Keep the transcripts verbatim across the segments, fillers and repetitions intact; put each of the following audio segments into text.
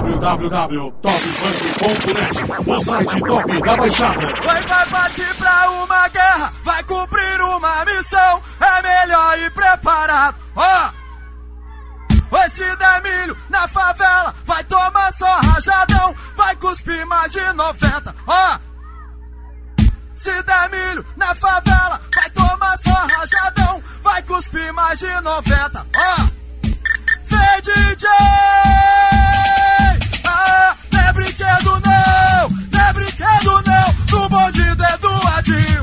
w w w ponto top funk ponto net, o site top da Baixada. Vai, vai partir pra uma guerra, vai cumprir uma missão, é melhor ir preparado. Ó, oh! Se der milho na favela, vai tomar só rajadão, vai cuspir mais de noventa. Ó, oh! Se der milho na favela, vai tomar só rajadão, vai cuspir mais de noventa. Ó, oh! Vem D J! Ah, não é brinquedo não, não é brinquedo não, no bonde do Eduardinho.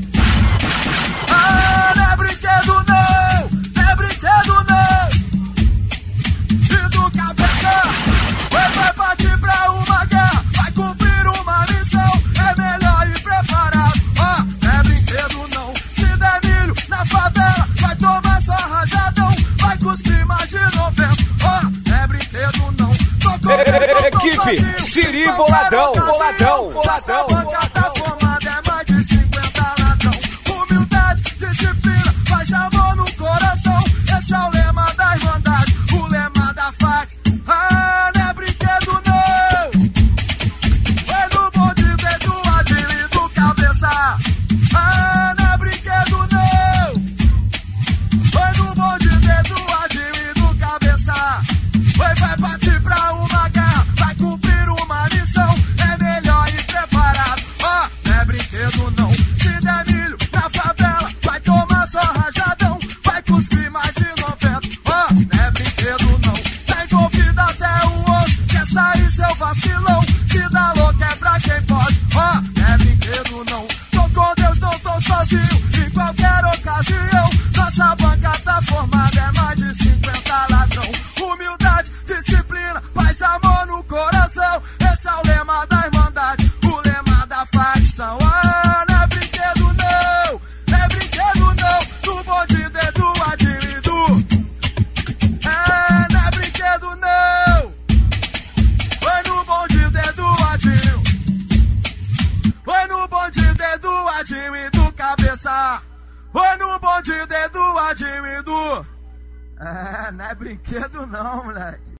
Ah, não é brinquedo não, não é brinquedo não. E do cabeça, vai, vai partir pra uma guerra, vai cumprir uma missão, é melhor ir preparado. Ah, não é brinquedo não, se der milho na favela, vai tomar só rajadão, vai cuspir mais de noventa. Ah, não é brinquedo não. Equipe Siri Boladão, Boladão, Boladão. Tá formada, é mais de cinquenta ladrão. Humildade, disciplina, faz amor no coração. Esse é o lema da Irmandade, o lema da fax. Ah, não é brinquedo não. Foi no bonde do Eduardinho e do Cabeça. Ah, não é brinquedo não. Foi no bonde do Eduardinho e do Cabeça. Vai, vai partir pra uma guerra, vai cumprir uma missão, é melhor ir preparado. Ó, oh, não é brinquedo não, se der milho na favela, vai tomar só rajadão, vai cuspir mais de noventa. Ó, oh, não é brinquedo não, tá envolvido até o osso, quer sair seu vacilão, vida louca é pra quem pode. Ó, oh, não é brinquedo não, tô com Deus, não tô sozinho, em qualquer ocasião, nossa banca tá formada, é mais de cinquenta ladrão. Humildade, disciplina, paz, amor no coração. Esse é o lema da Irmandade, o lema da facção. Ah, não é brinquedo não, não é brinquedo não, no bonde do Eduardinho e do... É, não é brinquedo não. Foi no bonde do Eduardinho, foi no bonde do Eduardinho e do Cabeça. Foi no bonde do Eduardinho e do... É, não é brinquedo não, moleque.